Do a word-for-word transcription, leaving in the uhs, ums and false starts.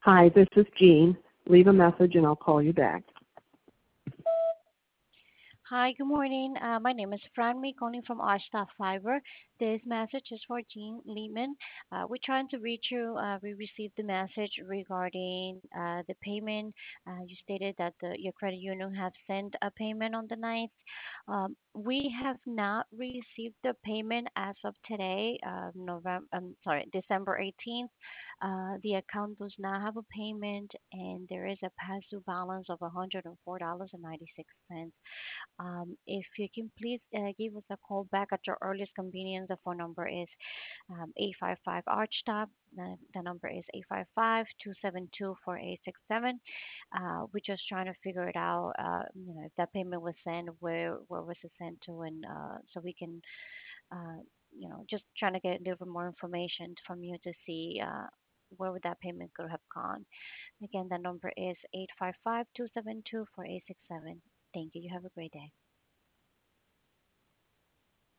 Hi, this is Jean. Leave a message and I'll call you back. Hi, good morning. Uh, my name is Franmi, calling from Ashta Fiber. This message is for Jean Lehman. Uh, we're trying to reach you. Uh, we received the message regarding uh, the payment. Uh, you stated that the, your credit union has sent a payment on the ninth. Um, we have not received the payment as of today, uh, November. Um, sorry, December eighteenth. Uh, the account does not have a payment, and there is a past due balance of one hundred four dollars and ninety-six cents. Um, if you can please uh, give us a call back at your earliest convenience, the phone number is um, eight five five ARCHTOP. The, the number is eight five five, two seven two, four eight six seven. Uh, we're just trying to figure it out, uh, you know, if that payment was sent, where, where was it sent to, and uh, so we can, uh, you know, just trying to get a little bit more information from you to see uh, where would that payment could have gone. Again, the number is eight five five, two seven two, four eight six seven. Thank you. You have a great day.